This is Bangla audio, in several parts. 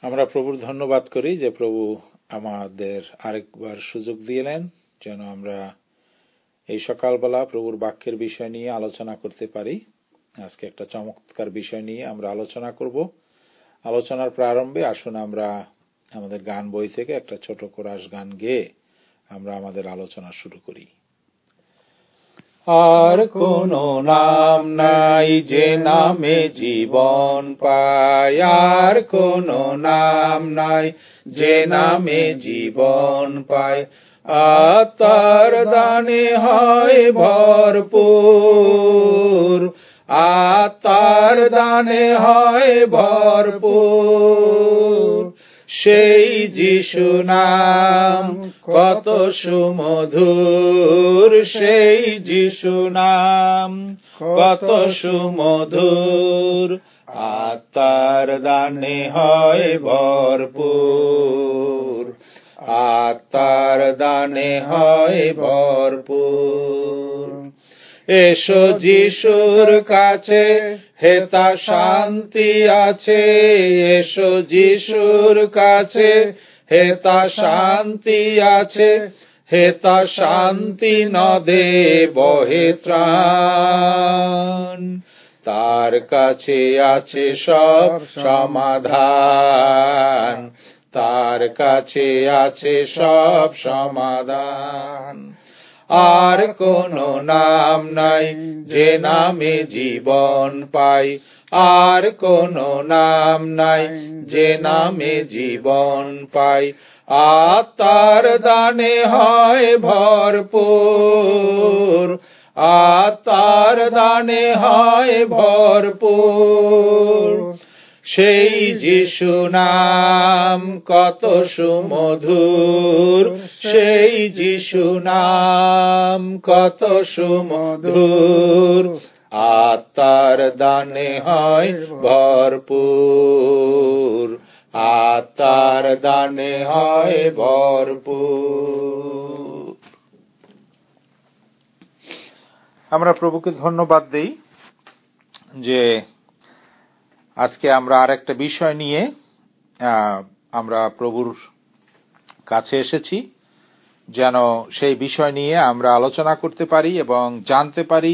আমরা প্রভুর ধন্যবাদ করি যে প্রভু আমাদের আরেকবার সুযোগ দিলেন যেন আমরা এই সকালবেলা প্রভুর বাক্যের বিষয় নিয়ে আলোচনা করতে পারি। আজকে একটা চমৎকার বিষয় নিয়ে আমরা আলোচনা করব। আলোচনার প্রারম্ভে আসুন আমরা আমাদের গান বই থেকে একটা ছোট কোরাস গান গেয়ে আমরা আমাদের আলোচনা শুরু করি। আর কোনো নাম নাই যে নামে জীবন পায়, আর কোনো নাম নাই যে নামে জীবন পায়। আত্মার দানে হয় ভরপুর, আত্মার দানে হয় ভরপুর। সেই যিশু নাম কত সুমধুর, সেই যিশু নাম কত সুমধুর। আত্মার দানে হয় ভরপুর, আত্মার দানে হয় ভরপুর। এসো যিশুর কাছে, হেতা শান্তি আছে। এসো যিশুর কাছে, হেতা শান্তি আছে। হেতা শান্তি নদে বহে ত্রাণ। তার কাছে আছে সব সমাধান, তার কাছে আছে সব সমাধান। আর কোনো নাম নাই যে নামে জীবন পাই, আর কোনো নাম নাই যে নামে জীবন পাই। আত্মার দানে হয় ভরপুর, আত্মার দানে হয় ভরপুর। সেই যিশু নাম কত সুমধুর, সেই যিশু নাম কত সুমধুর। আত্মার দানে হয় ভরপুর, আত্মার দানে হয় ভরপুর। আমরা প্রভুকে ধন্যবাদ দেই যে আজকে আমরা আরেকটা বিষয় নিয়ে আমরা প্রভুর কাছে এসেছি, যেন সেই বিষয় নিয়ে আমরা আলোচনা করতে পারি এবং জানতে পারি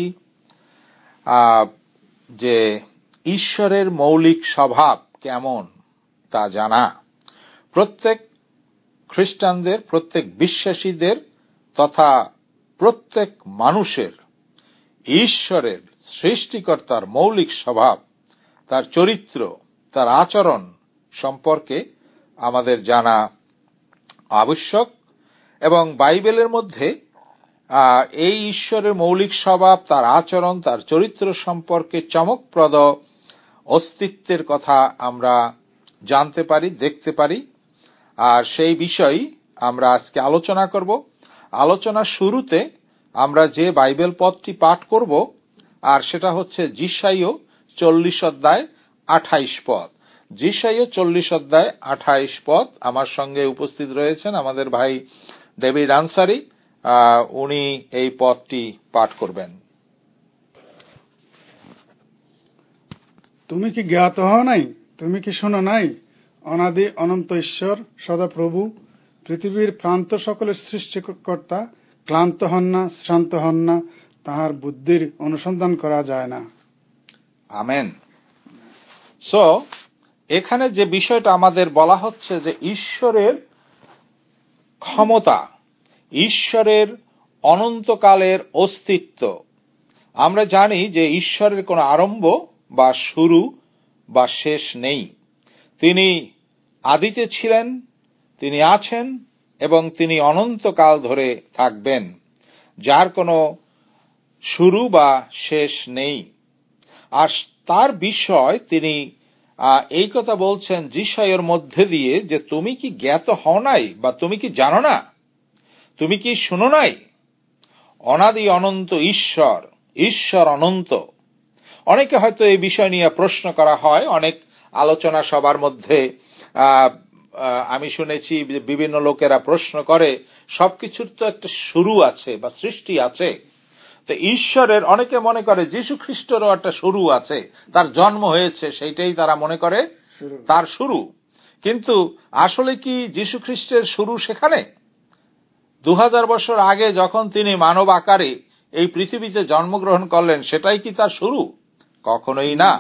যে ঈশ্বরের মৌলিক স্বভাব কেমন তা জানা। প্রত্যেক খ্রিস্টানদের, প্রত্যেক বিশ্বাসীদের তথা প্রত্যেক মানুষের ঈশ্বরের সৃষ্টিকর্তার মৌলিক স্বভাব, তার চরিত্র, তার আচরণ সম্পর্কে আমাদের জানা আবশ্যক। এবং বাইবেলের মধ্যে এই ঈশ্বরের মৌলিক স্বভাব, তার আচরণ, তার চরিত্র সম্পর্কে চমকপ্রদ অস্তিত্বের কথা আমরা জানতে পারি, দেখতে পারি। আর সেই বিষয় আমরা আজকে আলোচনা করব। আলোচনার শুরুতে আমরা যে বাইবেল পদটি পাঠ করব, আর সেটা হচ্ছে যিশাইয় 40 অধ্যায় 28 পদ। যিশাইয় 40 অধ্যায় 28 পদ। আমার সঙ্গে উপস্থিত রয়েছেন আমাদের ভাই ডেভিড আনসারি, উনি এই পদটি পাঠ করবেন। তুমি কি জ্ঞাত হও নাই? তুমি কি শোনো নাই? অনাদি অনন্ত ঈশ্বর সদাপ্রভু, পৃথিবীর প্রান্ত সকলের সৃষ্টিকর্তা ক্লান্ত হন না, শ্রান্ত হন না, তাহার বুদ্ধির অনুসন্ধান করা যায় না। আমেন। সো এখানে যে বিষয়টা আমাদের বলা হচ্ছে যে ঈশ্বরের ক্ষমতা, ঈশ্বরের অনন্তকালের অস্তিত্ব। আমরা জানি যে ঈশ্বরের কোনো আরম্ভ বা শুরু বা শেষ নেই। তিনি আদিতে ছিলেন, তিনি আছেন এবং তিনি অনন্তকাল ধরে থাকবেন, যার কোনো শুরু বা শেষ নেই। আর তার বিষয় তিনি এই কথা বলছেন যিশাইয়ের মধ্যে দিয়ে যে তুমি কি জ্ঞাত হও নাই, বা তুমি কি জানো না, তুমি কি শুনো নাই? অনাদি অনন্ত ঈশ্বর, ঈশ্বর অনন্ত। অনেকে হয়তো এই বিষয় নিয়ে প্রশ্ন করা হয়, অনেক আলোচনা সবার মধ্যে আমি শুনেছি বিভিন্ন লোকেরা প্রশ্ন করে, সবকিছুর তো একটা শুরু আছে বা সৃষ্টি আছে, তো ঈশ্বরের, অনেকে মনে করে যীশু খ্রিস্টেরও একটা শুরু আছে, তার জন্ম হয়েছে, সেইটাই তারা মনে করে তার শুরু। কিন্তু আসলে কি যীশু খ্রিস্টের শুরু সেখানে? 2000 বছর আগে যখন তিনি মানব আকারে এই পৃথিবীতে জন্মগ্রহণ করলেন, সেটাই কি তার শুরু? কখনোই না।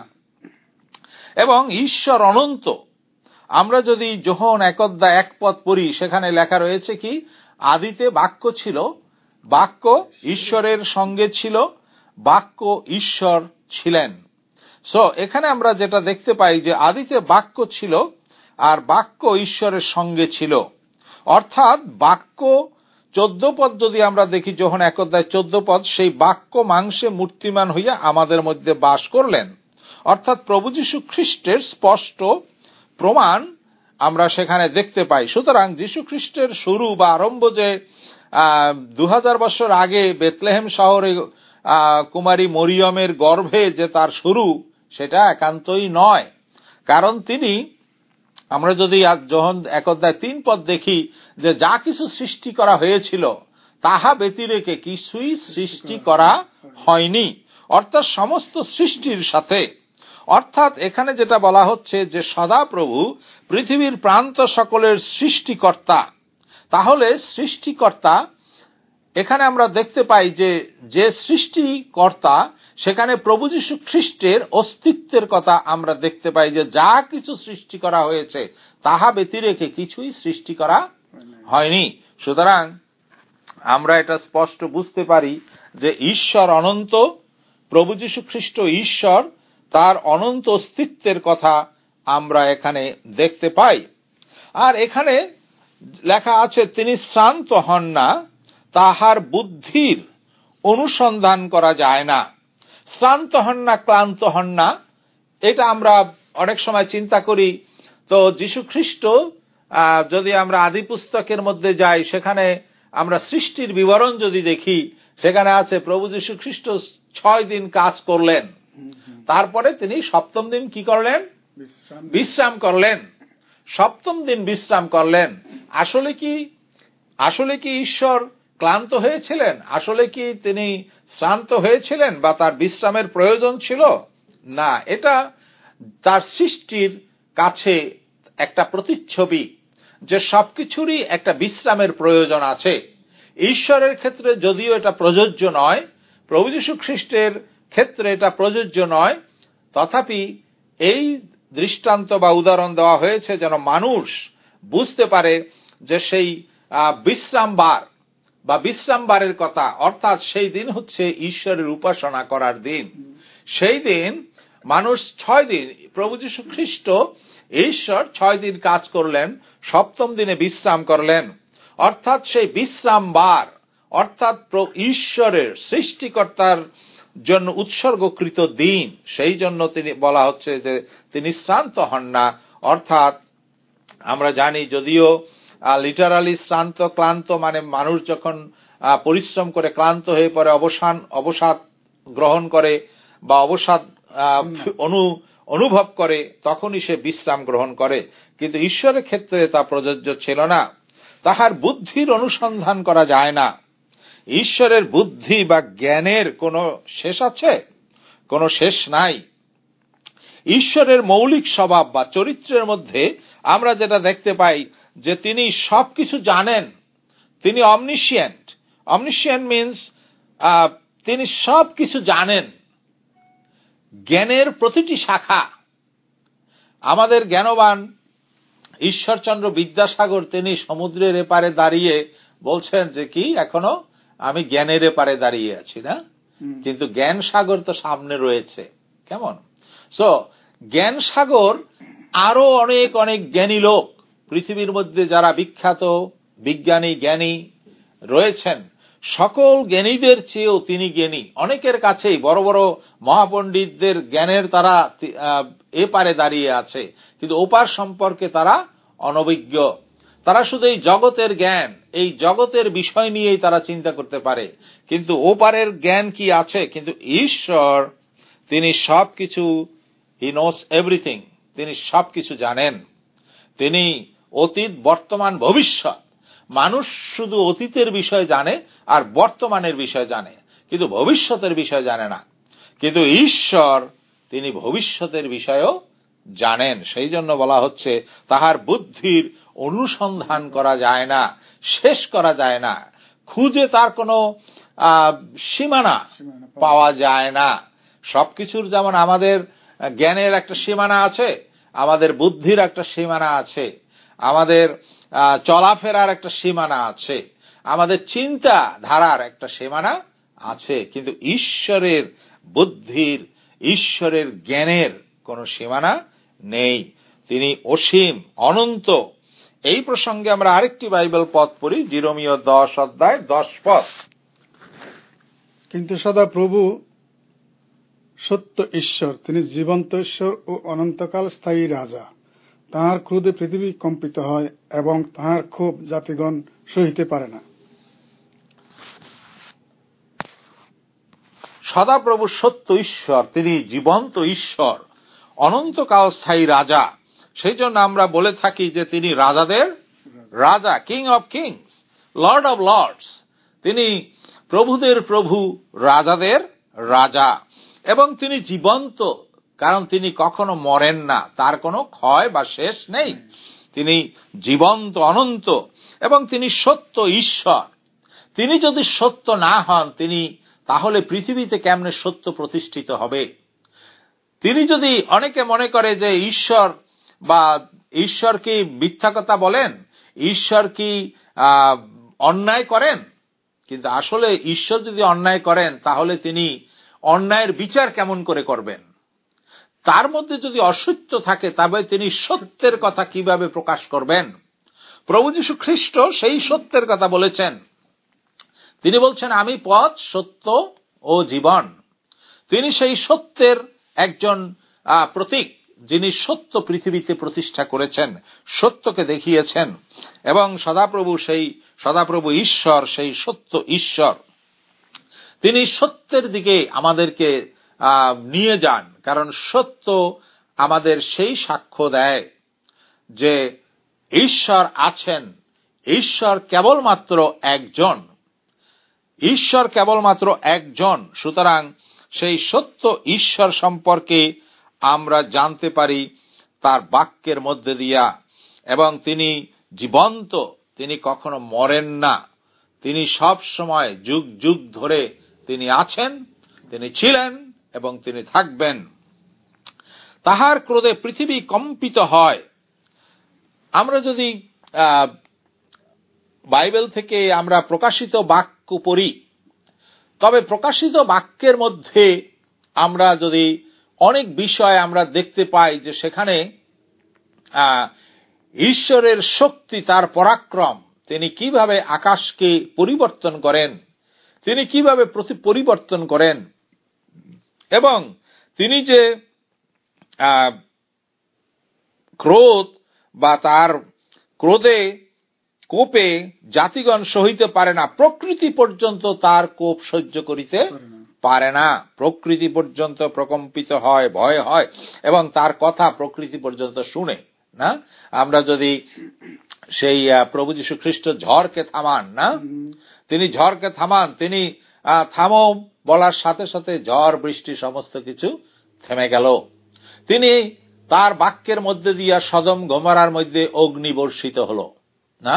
এবং ঈশ্বর অনন্ত। আমরা যদি যোহন 1:1 পড়ি, সেখানে লেখা রয়েছে কি, আদিতে বাক্য ছিল, বাক্য ঈশ্বরের সঙ্গে ছিল, বাক্য ঈশ্বর ছিলেন। এখানে আমরা যেটা দেখতে পাই যে আদিতে বাক্য ছিল আর বাক্য ঈশ্বরের সঙ্গে ছিল, অর্থাৎ বাক্য 14 পদ যদি আমরা দেখি, যোহন 1:14, সেই বাক্য মাংসে মূর্তিমান হইয়া আমাদের মধ্যে বাস করলেন। অর্থাৎ প্রভু যীশু খ্রিস্টের স্পষ্ট প্রমাণ আমরা সেখানে দেখতে পাই। সুতরাং যীশু খ্রিস্টের শুরু বা আরম্ভ যে 2000 বছর আগে বেথলেহেম শহরে কুমারী মরিয়মের গর্ভে যে তার শুরু, সেটা একান্তই নয়। কারণ তিনি, আমরা যদি যোহন 1:3 দেখি, যে যা কিছু সৃষ্টি করা হয়েছিল তাহা ব্যতিরেকে কিছুই সৃষ্টি করা হয়নি, অর্থাৎ সমস্ত সৃষ্টির সাথে। অর্থাৎ এখানে যেটা বলা হচ্ছে যে সদাপ্রভু পৃথিবীর প্রান্ত সকলের সৃষ্টিকর্তা। তাহলে সৃষ্টিকর্তা, এখানে আমরা দেখতে পাই যে সৃষ্টিকর্তা, সেখানে প্রভু যীশু খ্রিস্টের অস্তিত্বের কথা আমরা দেখতে পাই, যে যা কিছু সৃষ্টি করা হয়েছে তাহা ব্যতিরেকে কিছুই সৃষ্টি করা হয়নি। সুতরাং আমরা এটা স্পষ্ট বুঝতে পারি যে ঈশ্বর অনন্ত, প্রভু যীশু খ্রিস্ট ঈশ্বর, তার অনন্ত অস্তিত্বের কথা আমরা এখানে দেখতে পাই। আর এখানে লেখা আছে, তিনি শ্রান্ত হন না, তাহার বুদ্ধির অনুসন্ধান করা যায় না। শ্রান্ত হন না, ক্লান্ত হন না, এটা আমরা অনেক সময় চিন্তা করি। তো যীশু খ্রিস্ট, যদি আমরা আদি পুস্তকের মধ্যে যাই, সেখানে আমরা সৃষ্টির বিবরণ যদি দেখি, সেখানে আছে প্রভু যীশু খ্রিস্ট 6 দিন কাজ করলেন, তারপরে তিনি 7ম দিন কি করলেন? বিশ্রাম করলেন। 7ম দিন বিশ্রাম করলেন। আসলে কি ঈশ্বর ক্লান্ত হয়েছিলেন? আসলে কি তিনি শ্রান্ত হয়েছিলেন বা তার বিশ্রামের প্রয়োজন ছিল? না, এটা তার সৃষ্টির কাছে একটা প্রতিচ্ছবি, যে সবকিছুরই একটা বিশ্রামের প্রয়োজন আছে। ঈশ্বরের ক্ষেত্রে যদিও এটা প্রযোজ্য নয়, প্রভু যীশু খ্রিস্টের ক্ষেত্রে এটা প্রযোজ্য নয়, তথাপি এই দৃষ্টান্ত বা উদাহরণ দেওয়া হয়েছে যেন মানুষ বুঝতে পারে যে সেই বিশ্রামবার বা বিশ্রামবারের কথা, অর্থাৎ সেই দিন হচ্ছে ঈশ্বরের উপাসনা করার দিন। সেই দিন মানুষ 6 দিন, প্রভু যীশু খ্রিস্ট ঈশ্বর 6 দিন কাজ করলেন, 7ম দিনে বিশ্রাম করলেন। অর্থাৎ সেই বিশ্রামবার, অর্থাৎ ঈশ্বরের সৃষ্টিকর্তার জন্য উৎসর্গকৃত দিন, সেই জন্য তিনি বলা হচ্ছে যে তিনি শ্রান্ত হন না। অর্থাৎ আমরা জানি, যদিও লিটারালি শ্রান্ত, ক্লান্ত মানে মানুষ যখন পরিশ্রম করে ক্লান্ত হয়ে পড়ে, অবসাদ গ্রহণ করে বা অবসাদ অনুভব করে, তখনই সে বিশ্রাম গ্রহণ করে। কিন্তু ঈশ্বরের ক্ষেত্রে তা প্রযোজ্য ছিল না। তাহার বুদ্ধির অনুসন্ধান করা যায় না। ঈশ্বরের বুদ্ধি বা জ্ঞানের কোনো শেষ আছে? কোনো শেষ নাই। ঈশ্বরের মৌলিক স্বভাব বা চরিত্রের মধ্যে আমরা যেটা দেখতে পাই, যে তিনি সবকিছু জানেন। তিনি অমনিশিয়েন্ট। অমনিশিয়েন্ট মিন্স তিনি সবকিছু জানেন। জ্ঞানের প্রতিটি শাখা। আমাদের জ্ঞানবান ঈশ্বরচন্দ্র বিদ্যাসাগর, তিনি সমুদ্রের এপারে দাঁড়িয়ে বলছেন যে কি, এখনো আমি জ্ঞানের এপারে দাঁড়িয়ে আছি না, কিন্তু জ্ঞান সাগর তো সামনে রয়েছে। কেমন? জ্ঞান সাগর, আরো অনেক অনেক জ্ঞানী লোক পৃথিবীর মধ্যে যারা বিখ্যাত বিজ্ঞানী, জ্ঞানী রয়েছেন, সকল জ্ঞানীদের চেয়েও তিনি জ্ঞানী। অনেকের কাছেই বড় বড় মহাপণ্ডিতদের জ্ঞানের তারা এপারে দাঁড়িয়ে আছে, কিন্তু ওপার সম্পর্কে তারা অনভিজ্ঞ। তারা শুধু এই জগতের জ্ঞান, এই জগতের বিষয় নিয়েই তারা চিন্তা করতে পারে, কিন্তু ওপারের জ্ঞান কি আছে? কিন্তু ঈশ্বর, তিনি সবকিছু, হি নোস এভরিথিং, তিনি সবকিছু জানেন। তিনি অতীত, বর্তমান, ভবিষ্যৎ। মানুষ শুধু অতীতের বিষয় জানে আর বর্তমানের বিষয় জানে, কিন্তু ভবিষ্যতের বিষয় জানে না। কিন্তু ঈশ্বর, তিনি ভবিষ্যতের বিষয়ও জানেন। সেই জন্য বলা হচ্ছে তাহার বুদ্ধির অনুসন্ধান করা যায় না, শেষ করা যায় না, খুঁজে তার কোনো সীমানা পাওয়া যায় না। সবকিছুর যেমন আমাদের জ্ঞানের একটা সীমানা আছে, আমাদের বুদ্ধির একটা সীমানা আছে, আমাদের চলাফেরার একটা সীমানা আছে, আমাদের চিন্তা ধারার একটা সীমানা আছে, কিন্তু ঈশ্বরের বুদ্ধির, ঈশ্বরের জ্ঞানের কোনো সীমানা নেই। তিনি অসীম, অনন্ত। এই প্রসঙ্গে আমরা আরেকটি বাইবেল পদ পড়ি, জিরোমীয় 10 অধ্যায় 10 পদ। কিন্তু সদা প্রভু সত্য ঈশ্বর, তিনি জীবন্ত ঈশ্বর ও অনন্তকাল স্থায়ী রাজা। তাঁর ক্রোধে পৃথিবী কম্পিত হয় এবং তাঁর ক্ষোভ জাতিগণ সহিতে পারে না। সদাপ্রভু সত্য ঈশ্বর, তিনি জীবন্ত ঈশ্বর, অনন্তকাল স্থায়ী রাজা। সেই জন্য আমরা বলে থাকি যে তিনি রাজাদের রাজা, king of kings, lord of lords. তিনি প্রভুদের প্রভু, রাজাদের রাজা। এবং তিনি জীবন্ত, কারণ তিনি কখনো মরেন না, তার কোনো ক্ষয় বা শেষ নেই। তিনি জীবন্ত, অনন্ত, এবং তিনি সত্য ঈশ্বর। তিনি যদি সত্য না হন, তিনি তাহলে পৃথিবীতে কেমনে সত্য প্রতিষ্ঠিত হবে? তিনি যদি, অনেকে মনে করে যে ঈশ্বর বা ঈশ্বর কি মিথ্যা কথা বলেন, ঈশ্বর কি অন্যায় করেন, কিন্তু আসলে ঈশ্বর যদি অন্যায় করেন তাহলে তিনি অন্যায়ের বিচার কেমন করে করবেন? তার মধ্যে যদি অসত্য থাকে তবে তিনি সত্যের কথা কিভাবে প্রকাশ করবেন? প্রভু যীশু খ্রিস্ট সেই সত্যের কথা বলেছেন। তিনি বলছেন, আমি পথ, সত্য ও জীবন। তিনি সেই সত্যের একজন প্রতীক, যিনি সত্য পৃথিবীতে প্রতিষ্ঠা করেছেন, সত্যকে দেখিয়েছেন। এবং সদাপ্রভু ঈশ্বর, সেই সত্য ঈশ্বর, তিনি সত্যের দিকে আমাদেরকে নিয়ে যান। কারণ সত্য আমাদের সেই সাক্ষ্য দেয় যে ঈশ্বর আছেন, ঈশ্বর কেবলমাত্র একজন, ঈশ্বর কেবলমাত্র একজন। সুতরাং সেই সত্য ঈশ্বর সম্পর্কে আমরা জানতে পারি তার বাক্যের মধ্যে দিয়া। এবং তিনি জীবন্ত, তিনি কখনো মরেন না, তিনি সব সময় যুগ যুগ ধরে তিনি আছেন, তিনি ছিলেন এবং তিনি থাকবেন। তাহার ক্রোধে পৃথিবী কম্পিত হয়। আমরা যদি বাইবেল থেকে আমরা প্রকাশিত বাক্য পড়ি, তবে প্রকাশিত বাক্যের মধ্যে আমরা যদি অনেক বিষয় আমরা দেখতে পাই যে সেখানে ঈশ্বরের শক্তি, তার পরাক্রম, তিনি কিভাবে আকাশকে পরিবর্তন করেন, তিনি কিভাবে পরিবর্তন করেন, এবং তিনি যে ক্রোধ বা তার ক্রোধে কোপে জাতিগণ সহিতে পারে না, প্রকৃতি পর্যন্ত তার কোপ সহ্য করিতে পারে না। প্রকৃতি পর্যন্ত প্রকম্পিত হয়, ভয় হয়, এবং তার কথা প্রকৃতি পর্যন্ত শুনে না। আমরা যদি সেই প্রভু যীশু খ্রিস্ট ঝড়কে থামান না, তিনি ঝড়কে থামান, তিনি থামো বলার সাথে সাথে ঝড় বৃষ্টি সমস্ত কিছু থেমে গেল। তিনি তার বাক্যের মধ্যে দিয়া সদম গমরার মধ্যে অগ্নি বর্ষিত হলো না,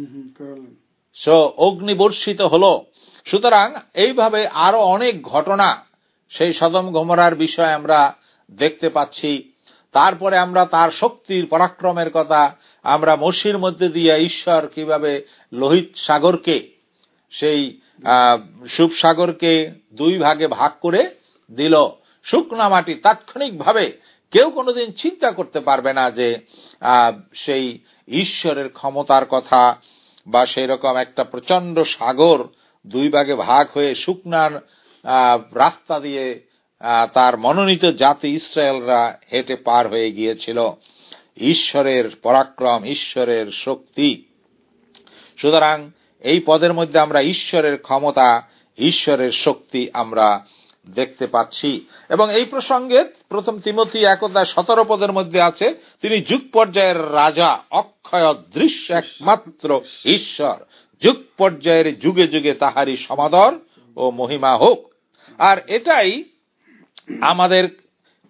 অগ্নি বর্ষিত হলো। সুতরাং এইভাবে আরো অনেক ঘটনা সেই সদম গমরার বিষয়ে আমরা দেখতে পাচ্ছি। তারপরে আমরা তার শক্তির পরাক্রমের কথা আমরা মসির মধ্যে দিয়ে ঈশ্বর কিভাবে লোহিত সাগরকে, সেই সুপ সাগরকে দুই ভাগে ভাগ করে দিল। শুকনা মাটি তাৎক্ষণিকভাবে, কেউ কোনোদিন চিন্তা করতে পারবে না যে সেই ঈশ্বরের ক্ষমতার কথা, বা সেই রকম একটা প্রচন্ড সাগর দুই ভাগে ভাগ হয়ে শুকনার রাস্তা দিয়ে তার মনোনীত জাতি ইসরায়েলরা হেঁটে পার হয়ে গিয়েছিল। ঈশ্বরের পরাক্রম, ঈশ্বরের শক্তি। সুতরাং এই পদের মধ্যে আমরা ঈশ্বরের ক্ষমতা, ঈশ্বরের শক্তি আমরা দেখতে পাচ্ছি। এবং এই প্রসঙ্গে প্রথম তিমোথী 1:17 পদের মধ্যে আছে, তিনি যুগ পর্যায়ের রাজা, অক্ষয় অদৃশ্য একমাত্র ঈশ্বর, যুগ পর্যায়ের যুগে যুগে তাহারই সমাদর ও মহিমা হোক। আর এটাই আমাদের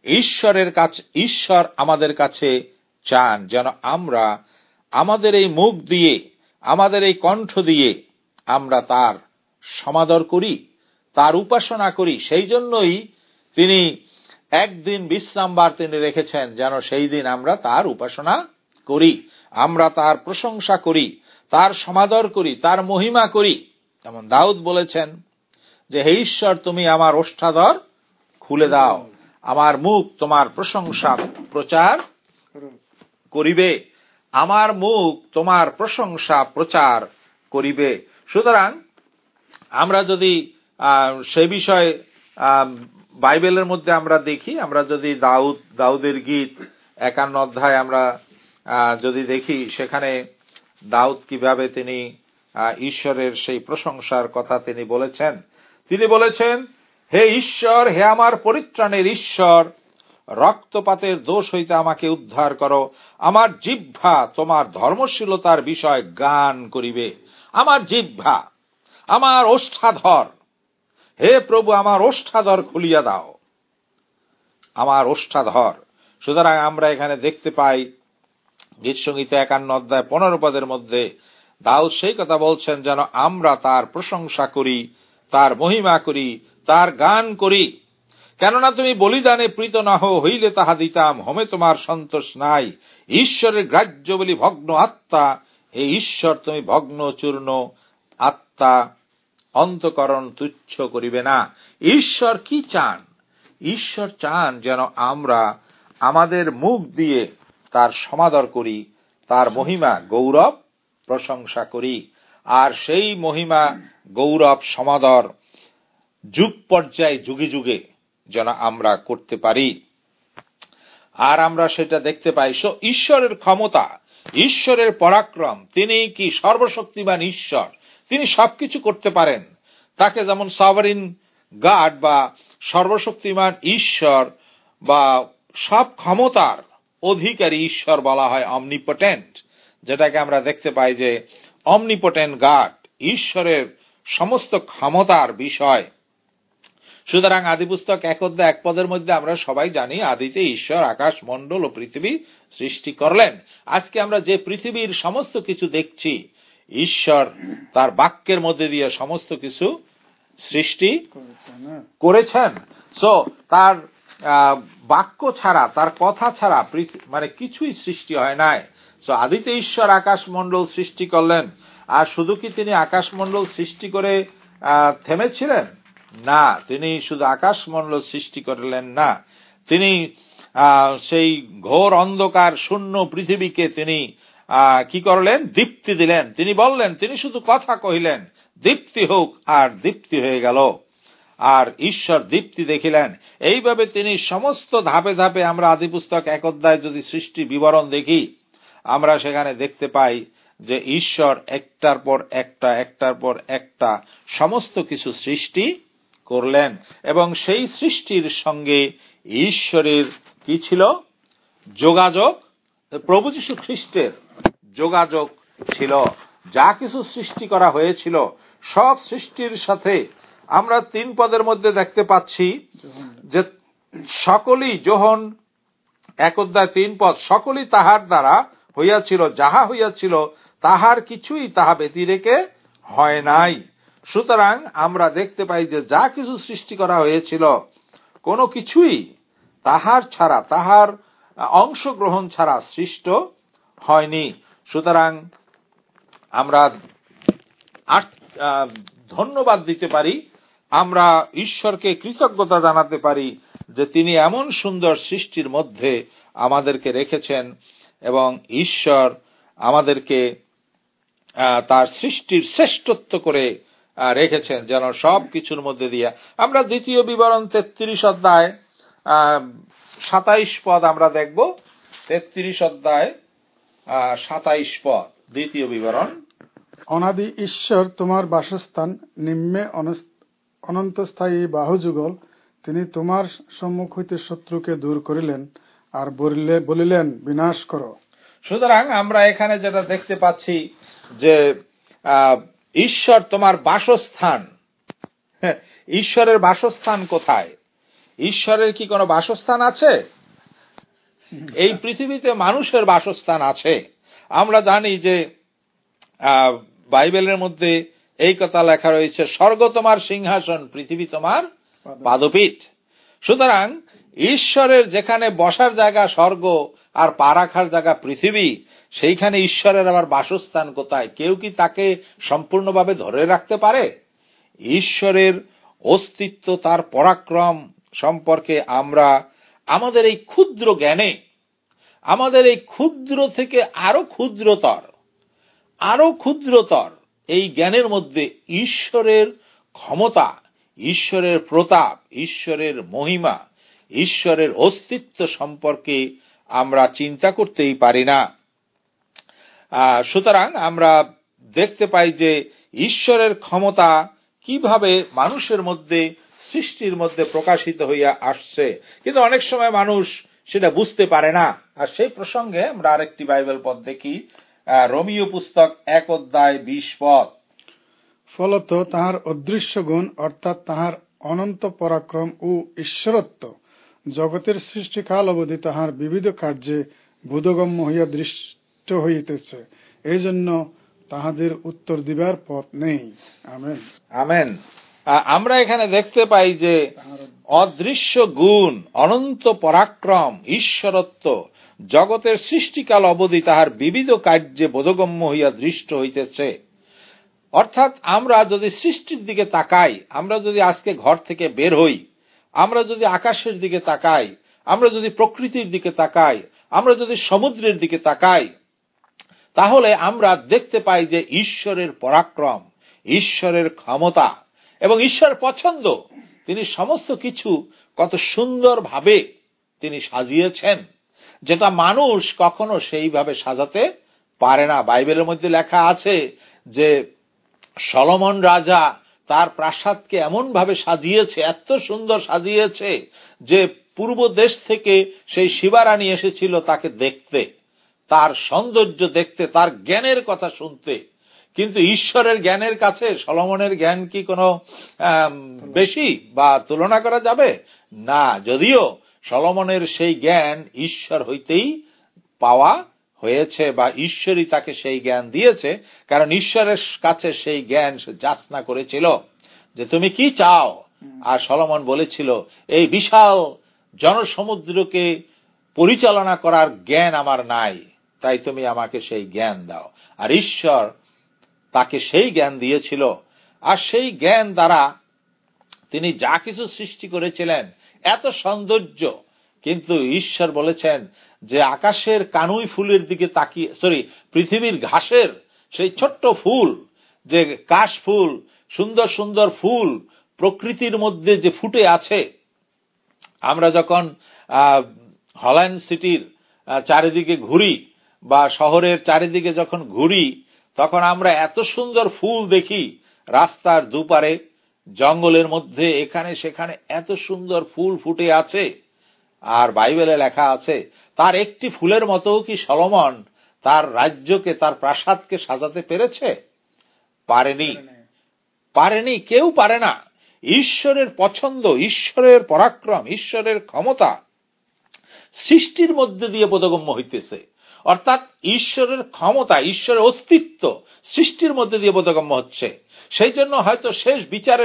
ঈশ্বর আমাদের কাছে চান যেন আমরা আমাদের এই মুখ দিয়ে, আমাদের এই কণ্ঠ দিয়ে আমরা তার সমাদর করি, তার উপাসনা করি। সেই জন্যই তিনি একদিন বিশ্রামবার তিনি রেখেছেন, যেন সেই দিন আমরা তার উপাসনা করি, আমরা তার প্রশংসা করি, তার সমাদর করি, তার মহিমা করি। যেমন দাউদ বলেছেন যে, হে ঈশ্বর, তুমি আমার ওষ্ঠাধর খুলে দাও, আমার মুখ তোমার প্রশংসা প্রচার করিবে, আমার মুখ তোমার প্রশংসা প্রচার করিবে। সুতরাং আমরা যদি সে বিষয়ে বাইবেলের মধ্যে আমরা দেখি, আমরা যদি দাউদের গীত 51 অধ্যায় আমরা যদি দেখি, সেখানে দাউদ কিভাবে তিনি ঈশ্বরের সেই প্রশংসার কথা তিনি বলেছেন। তিনি বলেছেন, হে ঈশ্বর, হে আমার পরিত্রাণের ঈশ্বর, রক্তপাতের দোষ হইতে আমাকে উদ্ধার করো, আমার জিহ্বা তোমার ধর্মশীলতার বিষয় গান করিবে। আমার জিহ্বা, আমার ওষ্ঠাধর, হে প্রভু, আমার ওষ্ঠাধর খুলিয়া দাও, আমার ওষ্ঠাধর। সুতরাং আমরা এখানে দেখতে পাই গীতসংহিতা 51 অধ্যায় 15 পদের মধ্যে দাউদ সেই কথা বলছেন, যেন আমরা তার প্রশংসা করি, তার মহিমা করি, তার গান করি। কেননা তুমি বলিদানে প্রীত নহ, হইলে তাহা দিতাম, হোমে তোমার সন্তোষ নাই। ঈশ্বরের গ্রাহ্য বলি ভগ্ন আত্মা, হে ঈশ্বর, তুমি ভগ্ন চূর্ণ আত্মা অন্তঃকরণ তুচ্ছ করিবে না। ঈশ্বর কি চান? ঈশ্বর চান যেন আমরা আমাদের মুখ দিয়ে তার সমাদর করি, তার মহিমা গৌরব প্রশংসা করি। আর সেই মহিমা গৌরব সমাদর যুগ পর্যায়ে যুগে যুগে যেন আমরা করতে পারি। আর আমরা সেটা দেখতে পাই। ঈশ্বরের ক্ষমতা, ঈশ্বরের পরাক্রম, তিনি কি সর্বশক্তিমান ঈশ্বর, তিনি সবকিছু করতে পারেন। তাকে যেমন সভারিন গড বা সর্বশক্তিমান ঈশ্বর বা সব ক্ষমতার অধিকারী ঈশ্বর বলা হয়, অমনিপটেন্ট, যেটাকে আমরা দেখতে পাই যে অমনিপটেন্ট গড, ঈশ্বরের সমস্ত ক্ষমতার বিষয়। সুতরাং আদিপুস্তক 1 অধ্যায় 1 পদের মধ্যে আমরা সবাই জানি, আদিতে ঈশ্বর আকাশ মণ্ডল ও পৃথিবী সৃষ্টি করলেন। আজকে আমরা যে পৃথিবীর সমস্ত কিছু দেখছি, ঈশ্বর তার বাক্যের মধ্যে দিয়ে সমস্ত কিছু সৃষ্টি করেছেন। তার বাক্য ছাড়া, তার কথা ছাড়া মানে কিছুই সৃষ্টি হয় নাই। আদিতে ঈশ্বর আকাশ মণ্ডল সৃষ্টি করলেন। আর শুধু কি তিনি আকাশ মণ্ডল সৃষ্টি করে থেমেছিলেন? না, তিনি শুধু আকাশ মণ্ডল সৃষ্টি করলেন না, তিনি সেই ঘোর অন্ধকার শূন্য পৃথিবীকে তিনি কি করলেন? দীপ্তি দিলেন। তিনি বললেন, তিনি শুধু কথা কহিলেন, দীপ্তি হোক, আর দীপ্তি হয়ে গেল। আর ঈশ্বর দীপ্তি দেখিলেন। এইভাবে তিনি সমস্ত ধাপে ধাপে, আমরা আদিপুস্তক 1 অধ্যায় যদি সৃষ্টি বিবরণ দেখি, আমরা সেখানে দেখতে পাই যে ঈশ্বর একটার পর একটা, একটার পর একটা সমস্ত কিছু সৃষ্টি করলেন। এবং সেই সৃষ্টির সঙ্গে ঈশ্বরের কি ছিল? যোগাযোগ, প্রভু যীশু খ্রিস্টের যোগাযোগ ছিল। যা কিছু সৃষ্টি করা হয়েছিল, সব সৃষ্টির সাথে আমরা 3 পদের মধ্যে দেখতে পাচ্ছি যে সকলেই, যোহন 1 অধ্যায় 3 পদ, সকলেই তাহার দ্বারা হইয়াছিল, যাহা হইয়াছিল তাহার কিছুই তাহা ব্যতিরেকে হয় নাই। সুতরাং আমরা দেখতে পাই যে যা কিছু সৃষ্টি করা হয়েছিল, কোনো কিছুই তাহার ছাড়া, তাহার অংশগ্রহণ ছাড়া সৃষ্ট হয়নি। সুতরাং আমরা ধন্যবাদ দিতে পারি, আমরা ঈশ্বরকে কৃতজ্ঞতা জানাতে পারি যে তিনি এমন সুন্দর সৃষ্টির মধ্যে আমাদেরকে রেখেছেন এবং ঈশ্বর আমাদেরকে তার সৃষ্টির শ্রেষ্ঠত্ব করে রেখেছেন, যেন সব কিছুর মধ্যে দিয়ে। আমরা দ্বিতীয় বিবরণ 33 অধ্যায় 27 পদ আমরা দেখব। 33 অধ্যায় 27 পদ, দ্বিতীয় বিবরণ। অনাদি ঈশ্বর তোমার বাসস্থান, নিম্নে অনন্তস্থায়ী বাহুযুগল। তিনি তোমার সম্মুখ হইতে শত্রুকে দূর করিলেন, আর বলিলেন, বিনাশ করো। সুতরাং আমরা এখানে যেটা দেখতে পাচ্ছি যে ঈশ্বর তোমার বাসস্থান। ঈশ্বরের বাসস্থান কোথায়? ঈশ্বরের কি কোনো বাসস্থান আছে? এই পৃথিবীতে মানুষের বাসস্থান আছে। আমরা জানি যে বাইবেলের মধ্যে এই কথা লেখা রয়েছে, স্বর্গ তোমার সিংহাসন, পৃথিবী তোমার পাদপীঠ। সুতরাং ঈশ্বরের যেখানে বসার জায়গা স্বর্গ আর পা রাখার জায়গা পৃথিবী, সেইখানে ঈশ্বরের আবার বাসস্থান কোথায়? কেউ কি তাকে সম্পূর্ণভাবে ধরে রাখতে পারে? ঈশ্বরের অস্তিত্ব, তার পরাক্রম সম্পর্কে আমরা আমাদের এই ক্ষুদ্র জ্ঞানে, আমাদের এই ক্ষুদ্র থেকে আরো ক্ষুদ্রতর এই জ্ঞানের মধ্যে ঈশ্বরের ক্ষমতা, ঈশ্বরের প্রতাপ, ঈশ্বরের মহিমা, ঈশ্বরের অস্তিত্ব সম্পর্কে আমরা চিন্তা করতেই পারি না। সুতরাং আমরা দেখতে পাই যে ঈশ্বরের ক্ষমতা কিভাবে মানুষের মধ্যে, সৃষ্টির মধ্যে প্রকাশিত হইয়া আসছে, কিন্তু অনেক সময় মানুষ সেটা বুঝতে পারে না। আর সেই প্রসঙ্গে আমরা আরেকটি বাইবেল পদ দেখি, রোমীয় পুস্তক 1 অধ্যায় 20 পদ। ফলত তাহার অদৃশ্য গুণ, অর্থাৎ তাহার অনন্ত পরাক্রম ও ঈশ্বরত্ব জগতের সৃষ্টিকাল অবধি তাহার বিবিধ কার্যে বোধগম্য হইয়া দৃষ্ট হইতেছে, এই জন্য তাহাদের উত্তর দিবার পথ নেই। Amen, amen. আমরা এখানে দেখতে পাই যে অদৃশ্য গুণ, অনন্ত পরাক্রম, ঈশ্বরত্ব জগতের সৃষ্টিকাল অবধি তাহার বিবিধ কার্যে বোধগম্য হইয়া দৃষ্ট হইতেছে। অর্থাৎ আমরা যদি সৃষ্টির দিকে তাকাই, আমরা যদি আজকে ঘর থেকে বের হই, আমরা যদি আকাশের দিকে তাকাই, আমরা যদি প্রকৃতির দিকে তাকাই, আমরা যদি সমুদ্রের দিকে তাকাই, তাহলে আমরা দেখতে পাই যে ঈশ্বরের পরাক্রম, ঈশ্বরের ক্ষমতা এবং ঈশ্বরের পছন্দ। তিনি সমস্ত কিছু কত সুন্দরভাবে তিনি সাজিয়েছেন, যেটা মানুষ কখনো সেইভাবে সাজাতে পারে না। বাইবেলের মধ্যে লেখা আছে যে সলোমন রাজা তার প্রাসাদকে এমন ভাবে সাজিয়েছে, এত সুন্দর সাজিয়েছে যে পূর্ব দেশ থেকে সেই শিবারানী এসেছিল তাকে দেখতে, তার সৌন্দর্য দেখতে, তার জ্ঞানের কথা শুনতে। কিন্তু ঈশ্বরের জ্ঞানের কাছে সলোমনের জ্ঞান কি কোনো বেশি বা তুলনা করা যাবে না? যদিও সলোমনের সেই জ্ঞান ঈশ্বর হইতেই পাওয়া হয়েছে, বা ঈশ্বরই তাকে সেই জ্ঞান দিয়েছে, কারণ ঈশ্বরের কাছে সেই জ্ঞান সে যাচনা করেছিল যে তুমি কি চাও। আর সলোমন বলেছিল, এই বিশাল জনসমুদ্রকে পরিচালনা করার জ্ঞান আমার নাই, তাই তুমি আমাকে সেই জ্ঞান দাও। আর ঈশ্বর তাকে সেই জ্ঞান দিয়েছিল, আর সেই জ্ঞান দ্বারা তিনি যা কিছু সৃষ্টি করেছিলেন, এত সৌন্দর্য। কিন্তু ঈশ্বর বলেছেন যে আকাশের কানুই ফুলের দিকে তাকিয়ে, পৃথিবীর ঘাসের সেই ছোট্ট ফুল, যে কাশ ফুল, সুন্দর সুন্দর ফুল প্রকৃতির মধ্যে যে ফুটে আছে, আমরা যখন হল্যান্ড সিটির চারিদিকে ঘুরি বা শহরের চারিদিকে যখন ঘুরি, তখন আমরা এত সুন্দর ফুল দেখি রাস্তার দুপারে, জঙ্গলের মধ্যে, এখানে সেখানে এত সুন্দর ফুল ফুটে আছে। আর বাইবেলে লেখা আছে, তার একটি ফুলের মতো কি সলোমন তার রাজ্যকে, তার প্রাসাদকে সাজাতে পেরেছে? পারেনি, কেউ পারে না। ঈশ্বরের পছন্দ, ঈশ্বরের পরাক্রম, ঈশ্বরের ক্ষমতা সৃষ্টির মধ্যে দিয়ে বোধগম্য হইতেছে। অর্থাৎ ঈশ্বরের ক্ষমতা, ঈশ্বরের অস্তিত্ব সৃষ্টির মধ্যে দিয়ে বোধগম্য হচ্ছে। সেই জন্য হয়তো শেষ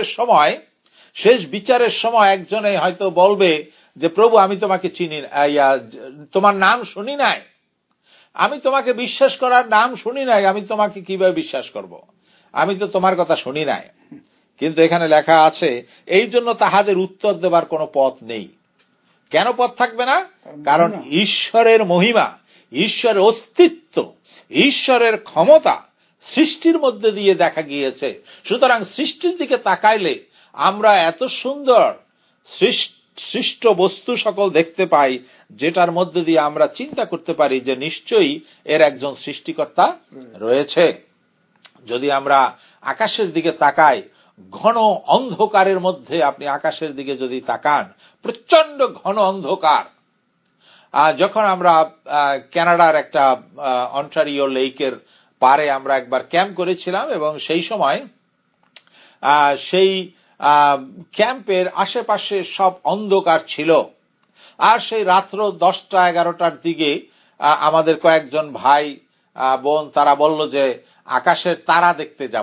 বিচারের সময় একজনে হয়তো বলবে যে প্রভু, আমি তোমাকে চিনি, তোমার নাম শুনি নাই, আমি তোমাকে বিশ্বাস করার নাম শুনি নাই, আমি তোমাকে কিভাবে বিশ্বাস করব? আমি তো তোমার কথা শুনি নাই। কিন্তু এখানে লেখা আছে, এই জন্য তাহাদের উত্তর দেবার কোনো পথ নেই। কেন পথ থাকবে না? কারণ ঈশ্বরের মহিমা, ঈশ্বরের অস্তিত্ব, ঈশ্বরের ক্ষমতা সৃষ্টির মধ্যে দিয়ে দেখা গিয়েছে। সুতরাং সৃষ্টির দিকে তাকাইলে আমরা এত সুন্দর সৃষ্ট বস্তু সকল দেখতে পাই, যেটার মধ্যে দিয়ে আমরা চিন্তা করতে পারি যে নিশ্চয়ই এর একজন সৃষ্টিকর্তা রয়েছে। যদি আমরা আকাশের দিকে তাকাই, ঘন অন্ধকারের মধ্যে আপনি আকাশের দিকে যদি তাকান, প্রচন্ড ঘন অন্ধকার। যখন আমরা কানাডার একটা অন্টারিও লেকের পারে আমরা একবার ক্যাম্প করেছিলাম, এবং সেই সময় সেই ক্যাম্পের আশেপাশে সব অন্ধকার ছিল। আর সেই রাত্র 10টা-11টার দিকে আমাদের কয়েকজন ভাই বোন তারা বলল যে আকাশের তারা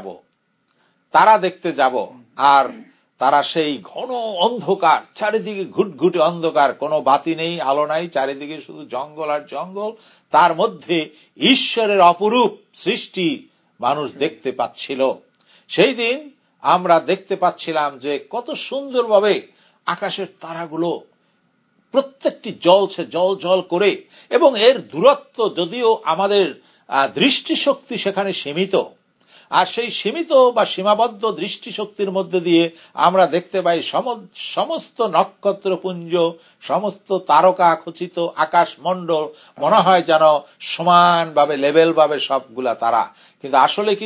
দেখতে যাব। আর তারা সেই ঘন অন্ধকার, চারিদিকে ঘুটঘুটে অন্ধকার, কোনো বাতি নেই, আলো নাই, চারিদিকে শুধু জঙ্গল আর জঙ্গল, তার মধ্যে ঈশ্বরের অপরূপ সৃষ্টি মানুষ দেখতে পাচ্ছিল। সেই দিন আমরা দেখতে পাচ্ছিলাম যে কত সুন্দরভাবে আকাশের তারাগুলো প্রত্যেকটি জ্বলছে, জল জল করে, এবং এর দূরত্ব যদিও আমাদের দৃষ্টিশক্তি সেখানে সীমিত, আর সেই সীমিত বা সীমাবদ্ধ দৃষ্টিশক্তির মধ্যে দিয়ে আমরা দেখতে পাই সমস্ত নক্ষত্রপুঞ্জ, সমস্ত তারকা খচিত আকাশমণ্ডল মনে হয় যেন সমানভাবে লেভেলভাবে সবগুলা তারা। কিন্তু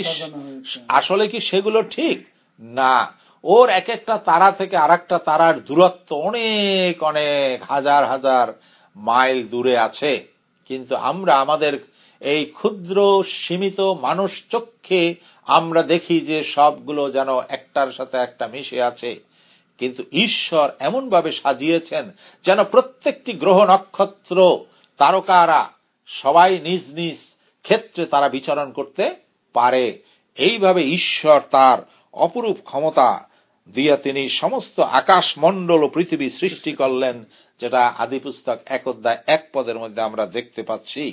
আসলে কি সেগুলো ঠিক না? ওর এক একটা তারা থেকে আরেকটা তারার দূরত্ব অনেক অনেক হাজার হাজার মাইল দূরে আছে। কিন্তু আমরা আমাদের এই ক্ষুদ্র সীমিত মানুষ চক্ষে আমরা দেখি যে সবগুলো যেন একটার সাথে একটা মিশে আছে। কিন্তু ঈশ্বর এমন ভাবে সাজিয়েছেন যেন প্রত্যেকটি গ্রহ নক্ষত্র তারকারা সবাই নিজ নিজ ক্ষেত্রে তারা বিচরণ করতে পারে। এইভাবে ঈশ্বর তার অপরূপ ক্ষমতা দিয়ে তিনি সমস্ত আকাশমণ্ডল ও পৃথিবী সৃষ্টি করলেন, যেটা আদিপুস্তক 1:1 মধ্যে আমরা দেখতে পাচ্ছি।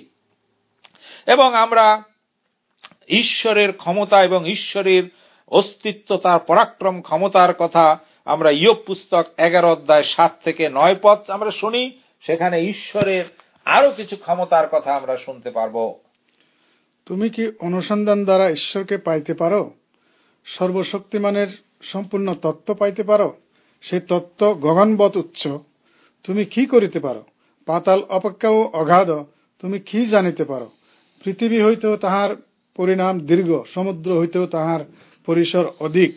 এবং আমরা ঈশ্বরের ক্ষমতা এবং ঈশ্বরের অস্তিত্ব, তার পরাক্রম ক্ষমতার কথা আমরা ইয়োব পুস্তক 11:7-9 আমরা শুনি। সেখানে ঈশ্বরের আরো কিছু ক্ষমতার কথা আমরা শুনতে পারব। তুমি কি অনুসন্ধান দ্বারা ঈশ্বরকে পাইতে পারো? সর্বশক্তিমানের সম্পূর্ণ তত্ত্ব পাইতে পারো? সেই তত্ত্ব গগনবৎ উচ্চ। তুমি কি করিতে পারো? পাতাল অপেক্ষাও অগাধ। তুমি কি জানিতে পারো? পৃথিবী হইতেও তাহার পরিণাম দীর্ঘ, সমুদ্র হইতেও তাহার পরিসর অধিক।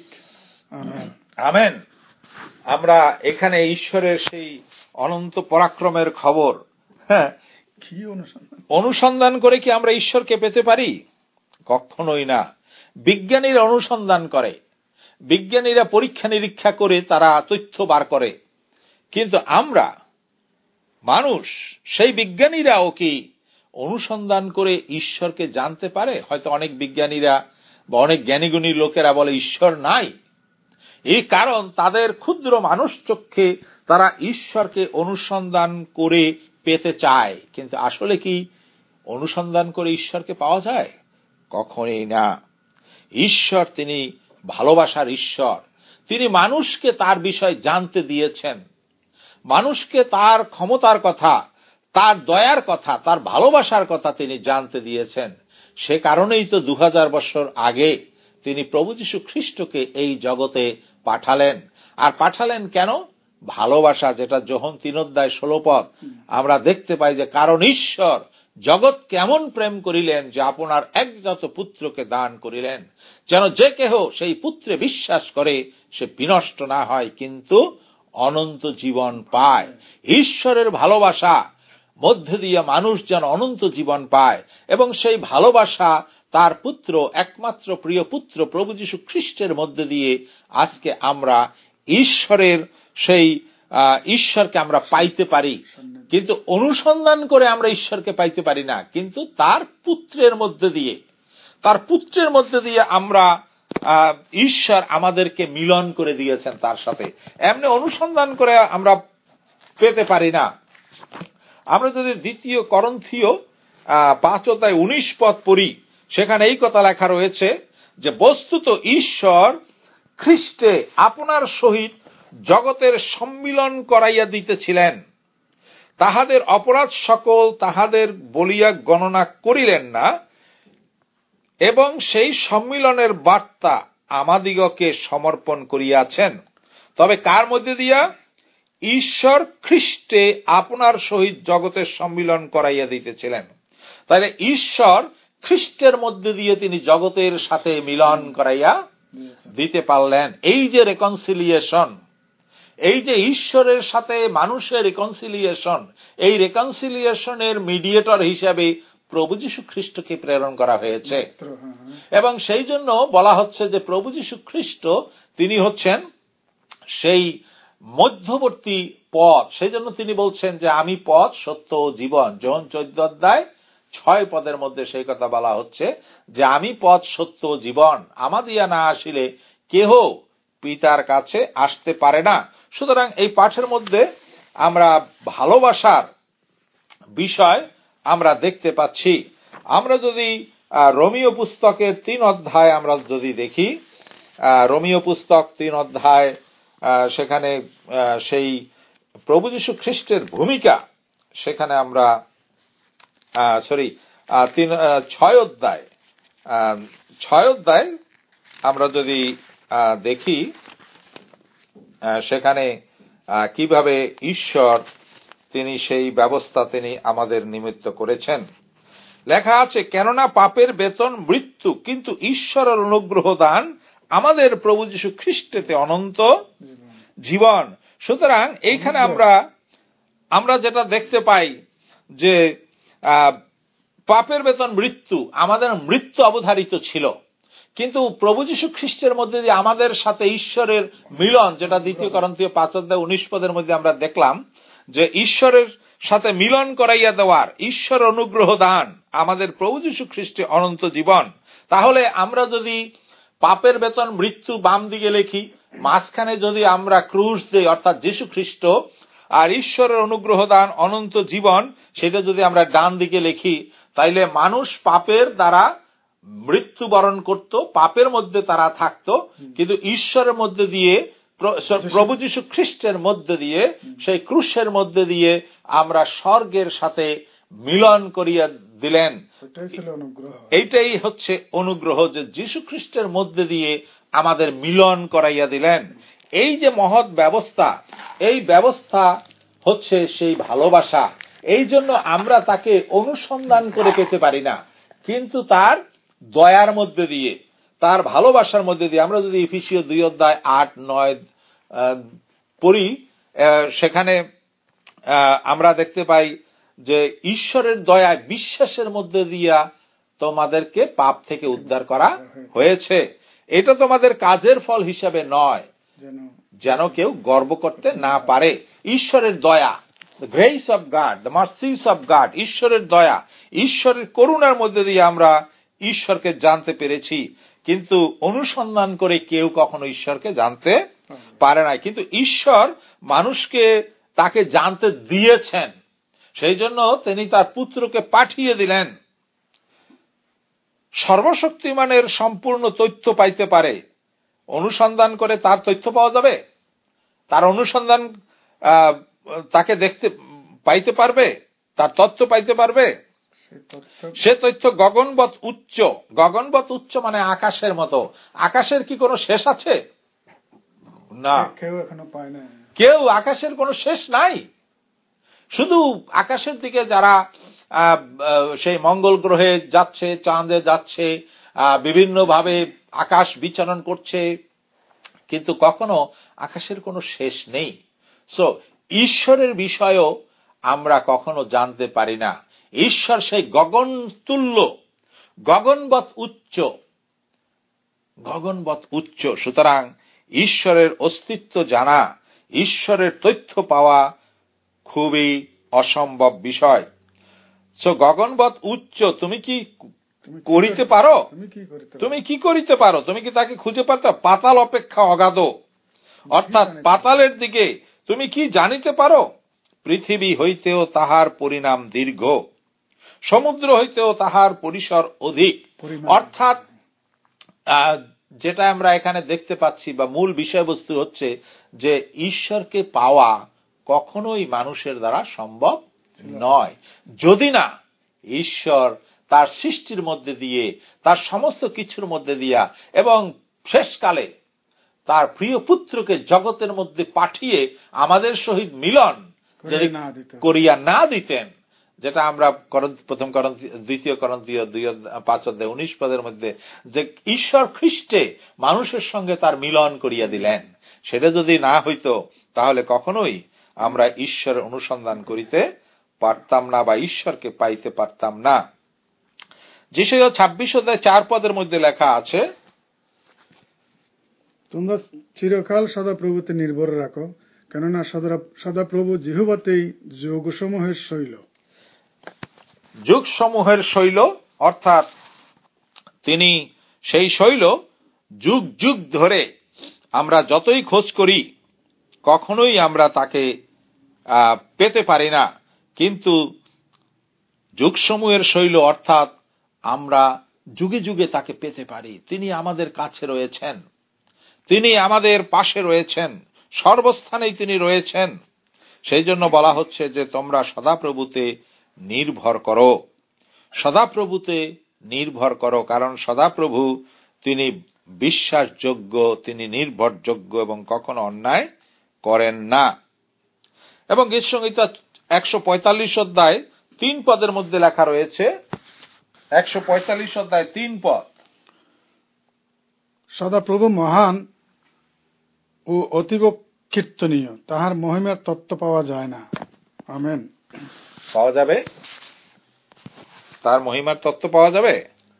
আমেন। আমরা এখানে ঈশ্বরের সেই অনন্ত পরাক্রমের খবর কি অনুসন্ধান করে কি আমরা ঈশ্বরকে পেতে পারি? কখনোই না। বিজ্ঞানীরা অনুসন্ধান করে, বিজ্ঞানীরা পরীক্ষা নিরীক্ষা করে তারা তথ্য বার করে, কিন্তু আমরা মানুষ, সেই বিজ্ঞানীরাও কি অনুসন্ধান করে ঈশ্বরকে জানতে পারে? হয়তো অনেক বিজ্ঞানীরা বা অনেক জ্ঞানীগুণী লোকেরা বলে ঈশ্বর নাই। এই কারণ তাদের ক্ষুদ্র মানুষ চক্ষে তারা ঈশ্বরকে অনুসন্ধান করে পেতে চায়। কিন্তু আসলে কি অনুসন্ধান করে ঈশ্বরকে পাওয়া যায়? কখনোই না। ঈশ্বর তিনি ভালোবাসার ঈশ্বর। তিনি মানুষকে তার বিষয় জানতে দিয়েছেন, মানুষকে তার ক্ষমতার কথা, তার দয়ার কথা, তার ভালোবাসার কথা তিনি জানতে দিয়েছেন। সে কারণেই তো 2000 বছর আগে তিনি প্রভু যীশু খ্রিস্টকে এই জগতে পাঠালেন। আর পাঠালেন কেন? ভালোবাসা, যেটা যোহন 3:16 আমরা দেখতে পাই যে কারণ ঈশ্বর জগৎ কেমন প্রেম করিলেন যে আপনার একজাত পুত্রকে দান করিলেন, যেন যে কেহ সেই পুত্রে বিশ্বাস করে সে বিনষ্ট না হয় কিন্তু অনন্ত জীবন পায়। ঈশ্বরের ভালোবাসা মধ্যে দিয়ে মানুষ যেন অনন্ত জীবন পায়, এবং সেই ভালোবাসা তার পুত্র, একমাত্র প্রিয় পুত্র প্রভু যীশু খ্রিস্টের মধ্যে দিয়ে আজকে আমরা ঈশ্বরের সেই ঈশ্বরকে আমরা পাইতে পারি। কিন্তু অনুসন্ধান করে আমরা ঈশ্বরকে পাইতে পারি না, কিন্তু তার পুত্রের মধ্যে দিয়ে আমরা ঈশ্বর আমাদেরকে মিলন করে দিয়েছেন তার সাথে। এমনি অনুসন্ধান করে আমরা পেতে পারি না। আমরা যদি 2 করন্থীয় 5:19 পড়ি, সেখানে এই কথা লেখা রয়েছে যে বস্তুত ঈশ্বর খ্রিস্টে আপনার সহিত জগতের সম্মিলন করাইয়া দিতেছিলেন, তাহাদের অপরাধ সকল তাহাদের বলিয়া গণনা করিলেন না, এবং সেই সম্মিলনের বার্তা আমাদিগকে সমর্পণ করিয়াছেন। তবে কার মধ্যে দিয়া? ঈশ্বর খ্রিস্টে আপনার সহিত জগতের সম্মিলন করাইয়া দিতেছিলেন। তাহলে ঈশ্বর খ্রিস্টের মধ্যে দিয়ে তিনি জগতের সাথে মিলন করাইয়া দিতে পারলেন। এই যে রেকনসিলিয়েশন, এই যে ঈশ্বরের সাথে মানুষের রেকনসিলিয়েশন, এই রেকনসিলিয়েশনের মিডিয়েটর হিসাবে প্রভু যীশু খ্রিস্টকে প্রেরণ করা হয়েছে। এবং সেই জন্য বলা হচ্ছে যে প্রভু যীশু খ্রিস্ট তিনি হচ্ছেন সেই মধ্যবর্তী পথ। সেই জন্য তিনি বলছেন যে আমি পথ, সত্য ও জীবন। যোহন 14:6 মধ্যে সেই কথা বলা হচ্ছে যে আমি পথ, সত্য ও জীবন, আমাদিয়া না আসিলে কেহ পিতার কাছে আসতে পারে না। সুতরাং এই পাঠের মধ্যে আমরা ভালোবাসার বিষয় আমরা দেখতে পাচ্ছি। আমরা যদি রোমীয় পুস্তকের 3 অধ্যায় আমরা যদি দেখি, রোমীয় পুস্তক 3 অধ্যায়, সেখানে সেই প্রভু যীশু খ্রিস্টের ভূমিকা, সেখানে আমরা 6 অধ্যায় আমরা যদি দেখি, সেখানে কিভাবে ঈশ্বর তিনি সেই ব্যবস্থা তিনি আমাদের নিমিত্ত করেছেন। লেখা আছে, কেননা পাপের বেতন মৃত্যু, কিন্তু ঈশ্বরের অনুগ্রহ দান আমাদের প্রভু যীশু খ্রিস্টেতে অনন্ত জীবন। সুতরাং এইখানে আমরা যেটা দেখতে পাই যে পাপের বেতন মৃত্যু, আমাদের মৃত্যু অবধারিত ছিল, কিন্তু প্রভু যীশু খ্রিস্টের মধ্যে দিয়ে আমাদের সাথে ঈশ্বরের মিলন, যেটা 2 করন্থীয় 5:19 মধ্যে আমরা দেখলাম যে ঈশ্বরের সাথে মিলন করাইয়া দেওয়ার, ঈশ্বর অনুগ্রহ দান আমাদের প্রভু যীশু খ্রিস্টে অনন্ত জীবন। তাহলে আমরা যদি পাপের বেতন মৃত্যু বাম দিকে লিখি, মাঝখানে যদি আমরা ক্রুশ দেই, অর্থাৎ যীশু খ্রিস্ট, আর ঈশ্বরের অনুগ্রহ দান অনন্ত জীবন সেটা যদি আমরা ডান দিকে লিখি, তাইলে মানুষ পাপের দ্বারা মৃত্যুবরণ করত, পাপের মধ্যে তারা থাকত, কিন্তু ঈশ্বরের মধ্যে দিয়ে, প্রভু যীশু খ্রিস্টের মধ্যে দিয়ে, সেই ক্রুশের মধ্যে দিয়ে আমরা স্বর্গের সাথে মিলন করিয়া দিলেন। এইটাই হচ্ছে অনুগ্রহ, যে যীশু খ্রিস্টের মধ্যে দিয়ে আমাদের মিলন করাইয়া দিলেন। এই যে মহৎ ব্যবস্থা, এই ব্যবস্থা হচ্ছে সেই ভালোবাসা। এই জন্য আমরা তাকে অনুসন্ধান করে পেতে পারি না, কিন্তু তার দয়ার মধ্যে দিয়ে, তার ভালোবাসার মধ্যে দিয়ে। আমরা যদি এফেসীয় 2:8-9 পড়ি, সেখানে আমরা দেখতে পাই যে ঈশ্বরের দয়া বিশ্বাসের মধ্যে দিয়া তোমাদেরকে পাপ থেকে উদ্ধার করা হয়েছে, এটা তোমাদের কাজের ফল হিসাবে নয়, যেন কেউ গর্ব করতে না পারে। ঈশ্বরের দয়া, the grace of God, the mercies of God, ঈশ্বরের দয়া, ঈশ্বরের করুণার মধ্যে দিয়ে আমরা ঈশ্বরকে জানতে পেরেছি, কিন্তু অনুসন্ধান করে কেউ কখনো ঈশ্বরকে জানতে পারে না। কিন্তু ঈশ্বর মানুষকে তাকে জানতে দিয়েছেন, সেই জন্য তিনি তার পুত্রকে পাঠিয়ে দিলেন। সর্বশক্তিমানের সম্পূর্ণ তথ্য পাইতে পারে, অনুসন্ধান করে তার তথ্য পাওয়া যাবে, তার অনুসন্ধান তাকে পাইতে পারবে, তার তথ্য পাইতে পারবে। সে তথ্য গগনবৎ উচ্চ। গগনবৎ উচ্চ মানে আকাশের মতো। আকাশের কি কোনো শেষ আছে? না, কেউ এখনো পায় না। কেউ, আকাশের কোনো শেষ নাই। শুধু আকাশের দিকে যারা সেই মঙ্গল গ্রহে যাচ্ছে, চাঁদে যাচ্ছে, বিভিন্ন ভাবে আকাশ বিচরণ করছে, কিন্তু কখনো আকাশের কোনো শেষ নেই। সো ঈশ্বরের বিষয়ও আমরা কখনো জানতে পারি না। ঈশ্বর সেই গগন তুল্য, গগনবৎ উচ্চ, গগনবৎ উচ্চ। সুতরাং ঈশ্বরের অস্তিত্ব জানা, ঈশ্বরের তথ্য পাওয়া খুবই অসম্ভব বিষয়। সো গগনবৎ উচ্চ, তুমি কি করিতে পারো? তুমি কি করিতে পারো? তুমি কি তাকে খুঁজে পারতে? পাতাল অপেক্ষা অগাধ, অর্থাৎ পাতালের দিকে তুমি কি জানিতে পারো? পৃথিবী হইতেও তাহার পরিণাম দীর্ঘ, সমুদ্র হইতেও তাহার পরিসর অধিক। অর্থাৎ যেটা আমরা এখানে দেখতে পাচ্ছি বা মূল বিষয়বস্তু হচ্ছে যে ঈশ্বরকে পাওয়া কখনোই মানুষের দ্বারা সম্ভব নয়, যদি না ঈশ্বর তার সৃষ্টির মধ্যে দিয়ে, তার সমস্ত কিছুর মধ্যে দিয়া এবং শেষকালে তার প্রিয় পুত্রকে জগতের মধ্যে পাঠিয়ে আমাদের সহিত মিলন করিয়া না দিতেন, যেটা আমরা প্রথম করন্থীয় 2 করন্থীয় 5:19 মধ্যে, যে ঈশ্বর খ্রিস্টে মানুষের সঙ্গে তার মিলন করিয়া দিলেন। সেটা যদি না হইতো তাহলে কখনোই আমরা ঈশ্বর অনুসন্ধান করিতে পারতাম না বা ঈশ্বরকে পাইতে পারতাম না। যেসাইয়া 26:4 মধ্যে লেখা আছে, তোমরা চিরকাল সদাপ্রভুতে নির্ভর রাখো, কেননা সদাপ্রভু জিহ্বাতেই যুগসমূহের শৈল। যুগসমূহের শৈল অর্থাৎ তিনি সেই শৈল যুগ যুগ ধরে আমরা যতই খোঁজ করি কখনোই আমরা তাকে পেতে পারি না, কিন্তু যুগসমূহের শৈল অর্থাৎ আমরা যুগে যুগে তাকে পেতে পারি। তিনি আমাদের কাছে রয়েছেন, তিনি আমাদের পাশে রয়েছেন, সর্বস্থানেই তিনি রয়েছেন। সেই জন্য বলা হচ্ছে যে তোমরা সদাপ্রভুতে নির্ভর করো, সদাপ্রভুতে নির্ভর করো, কারণ সদাপ্রভু তিনি বিশ্বাসযোগ্য, তিনি নির্ভরযোগ্য এবং কখনো অন্যায় করেন না। এবং গীতসংহিতা 145 অধ্যায় 3 পদের মধ্যে লেখা রয়েছে, 145 অধ্যায় 3 পদ, সদাপ্রভু মহান ও অতীব কীর্তনীয়, তাহার মহিমার তত্ত্ব পাওয়া যায় না। আমেন। পাওয়া যাবে? তার মহিমার তত্ত্ব পাওয়া যাবে?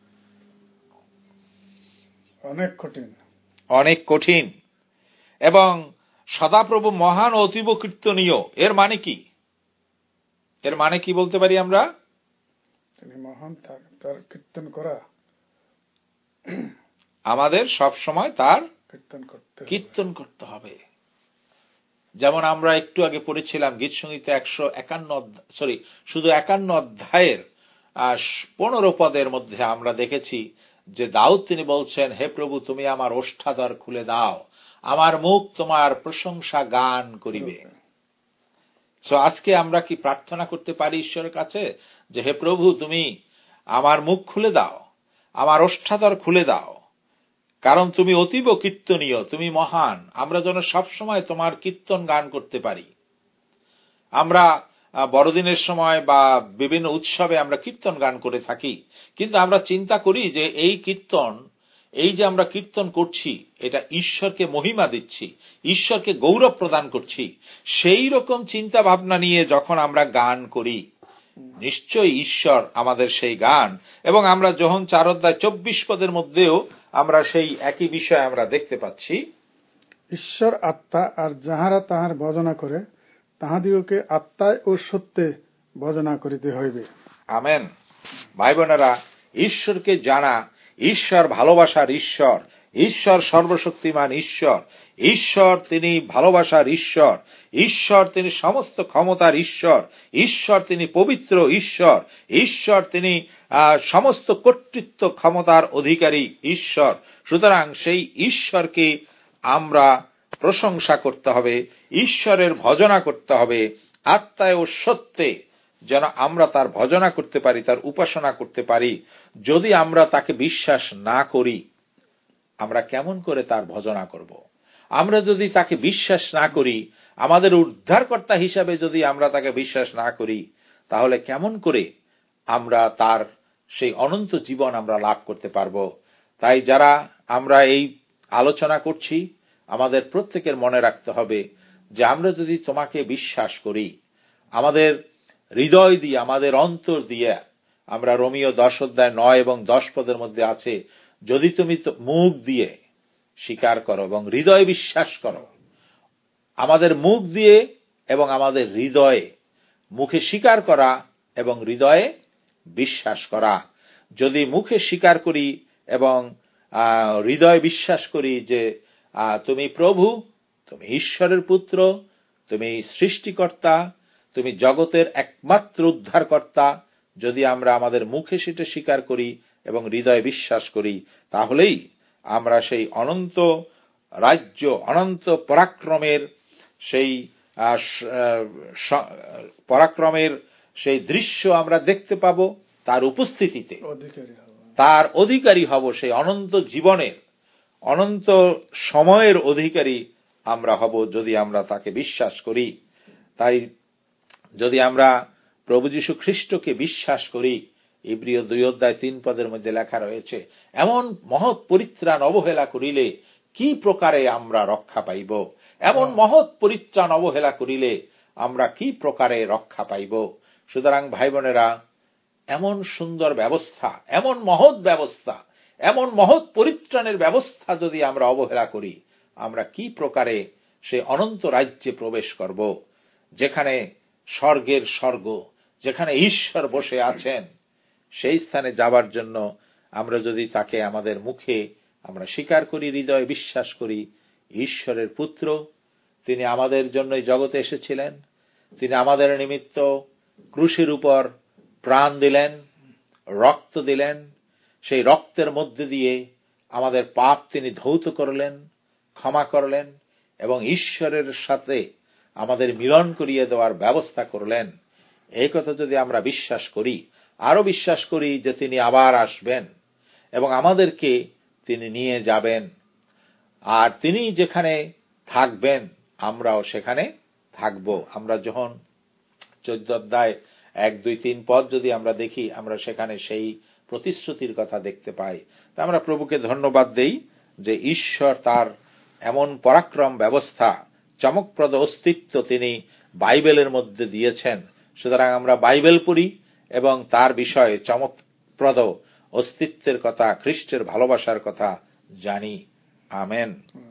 অনেক কঠিন, অনেক কঠিন। এবং সদাপ্রভু মহান ও অতীব কীর্তনীয়, এর মানে কি? এর মানে কি বলতে পারি আমরা? তিনি মহান, তার কীর্তন করা, আমাদের সব সময় তার কীর্তন করতে হবে। যেমন আমরা একটু আগে পড়েছিলাম গীতসংহিতা 51 অধ্যায়ের 15 পদের মধ্যে আমরা দেখেছি যে দাউদ তিনি বলছেন, হে প্রভু তুমি আমার ওষ্ঠাধর খুলে দাও, আমার মুখ তোমার প্রশংসা গান করিবে। আজকে আমরা কি প্রার্থনা করতে পারি ঈশ্বরের কাছে যে হে প্রভু তুমি আমার মুখ খুলে দাও, আমার ওষ্ঠাধর খুলে দাও, কারণ তুমি অতীব কীর্তনীয়, তুমি মহান, আমরা যেন সবসময় তোমার কীর্তন গান করতে পারি। আমরা বড়দিনের সময় বা বিভিন্ন উৎসবে আমরা কীর্তন গান করে থাকি, কিন্তু আমরা চিন্তা করি যে এই কীর্তন, এই যে আমরা কীর্তন করছি, এটা ঈশ্বরকে মহিমা দিচ্ছি, ঈশ্বরকে গৌরব প্রদান করছি। সেই রকম চিন্তা ভাবনা নিয়ে যখন আমরা গান করি, নিশ্চয়ই ঈশ্বর আমাদের সেই গান, এবং আমরা যোহন 4 অধ্যায় 24 পদের মধ্যেও আমরা সেই একই বিষয় আমরা দেখতে পাচ্ছি। ঈশ্বর আত্মা, আর যাহারা তাহার ভজনা করে তাহাদিগকে আত্মায় ও সত্যে ভজনা করিতে হইবে। আমেন। ভাই বোনেরা, ঈশ্বরকে জানা, ঈশ্বর ভালোবাসার ঈশ্বর, ঈশ্বর সর্বশক্তিমান ঈশ্বর, ঈশ্বর তিনি ভালোবাসার ঈশ্বর, ঈশ্বর তিনি সমস্ত ক্ষমতার ঈশ্বর, ঈশ্বর তিনি পবিত্র ঈশ্বর, ঈশ্বর তিনি সমস্ত কর্তৃত্ব ক্ষমতার অধিকারী ঈশ্বর। সুতরাং সেই ঈশ্বরকে আমরা প্রশংসা করতে হবে, ঈশ্বরের ভজনা করতে হবে আত্মায় ও সত্যে, যেন আমরা তার ভজনা করতে পারি, তার উপাসনা করতে পারি। যদি আমরা তাকে বিশ্বাস না করি, আমরা কেমন করে তার ভজনা করব? আমরা যদি তাকে বিশ্বাস না করি, আমাদের উদ্ধারকর্তা হিসাবে যদি আমরা তাকে বিশ্বাস না করি, তাহলে কেমন করে আমরা তার সেই অনন্ত জীবন আমরা লাভ করতে পারব? তাই যারা আমরা এই আলোচনা করছি, আমাদের প্রত্যেকের মনে রাখতে হবে যে আমরা যদি তোমাকে বিশ্বাস করি, আমাদের হৃদয় দিয়ে, আমাদের অন্তর দিয়ে, আমরা রোমীয় 10 অধ্যায় 9 এবং 10 পদের মধ্যে আছে, যদি তুমি মুখ দিয়ে স্বীকার করো এবং হৃদয়ে বিশ্বাস করো, আমাদের মুখ দিয়ে এবং আমাদের হৃদয়ে, মুখে স্বীকার করা এবং হৃদয়ে বিশ্বাস করা। যদি মুখে স্বীকার করি এবং হৃদয়ে বিশ্বাস করি যে তুমি প্রভু, তুমি ঈশ্বরের পুত্র, তুমি সৃষ্টিকর্তা, তুমি জগতের একমাত্র উদ্ধারকর্তা, যদি আমরা আমাদের মুখে সেটা স্বীকার করি এবং হৃদয়ে বিশ্বাস করি, তাহলেই আমরা সেই অনন্ত রাজ্য, অনন্ত পরাক্রমের সেই পরাক্রমের সেই দৃশ্য আমরা দেখতে পাব, তার উপস্থিতিতে তার অধিকারী হব, সেই অনন্ত জীবনের, অনন্ত সময়ের অধিকারী আমরা হব যদি আমরা তাকে বিশ্বাস করি। তাই যদি আমরা প্রভু যীশু খ্রিস্টকে বিশ্বাস করি, ইব্রিয় 2 অধ্যায় 3 পদের মধ্যে লেখা রয়েছে, এমন মহৎ পরিত্রাণ অবহেলা করিলে কি প্রকারে আমরা রক্ষা পাইব? এমন মহৎ পরিত্রাণ অবহেলা করিলে আমরা কি প্রকারে রক্ষা পাইব? সুতরাং ভাই বোনেরা, এমন সুন্দর ব্যবস্থা, এমন মহৎ ব্যবস্থা, এমন মহৎ পরিত্রাণের ব্যবস্থা যদি আমরা অবহেলা করি, আমরা কি প্রকারে সেই অনন্ত রাজ্যে প্রবেশ করব, যেখানে স্বর্গের স্বর্গ, যেখানে ঈশ্বর বসে আছেন। সেই স্থানে যাবার জন্য আমরা যদি তাকে আমাদের মুখে আমরা স্বীকার করি, হৃদয়ে বিশ্বাস করি, ঈশ্বরের পুত্র, তিনি আমাদের জন্য জগতে এসেছিলেন, তিনি আমাদের নিমিত্ত ক্রুশের উপর প্রাণ দিলেন, রক্ত দিলেন, সেই রক্তের মধ্যে দিয়ে আমাদের পাপ তিনি ধৌত করলেন, ক্ষমা করলেন এবং ঈশ্বরের সাথে আমাদের মিলন করিয়ে দেওয়ার ব্যবস্থা করলেন। এই কথা যদি আমরা বিশ্বাস করি, আরো বিশ্বাস করি যে তিনি আবার আসবেন এবং আমাদেরকে তিনি নিয়ে যাবেন, আর তিনি যেখানে থাকবেন আমরাও সেখানে থাকব। আমরা যখন 14 অধ্যায় 1, 2, 3 পদ যদি আমরা দেখি, আমরা সেখানে সেই প্রতিশ্রুতির কথা দেখতে পাই। তা আমরা প্রভুকে ধন্যবাদ দেই যে ঈশ্বর তার এমন পরাক্রম ব্যবস্থা, চমকপ্রদ অস্তিত্ব তিনি বাইবেলের মধ্যে দিয়েছেন। সুতরাং আমরা বাইবেল পড়ি এবং তার বিষয়ে চমকপ্রদ অস্তিত্বের কথা, খ্রিস্টের ভালোবাসার কথা জানি। আমেন।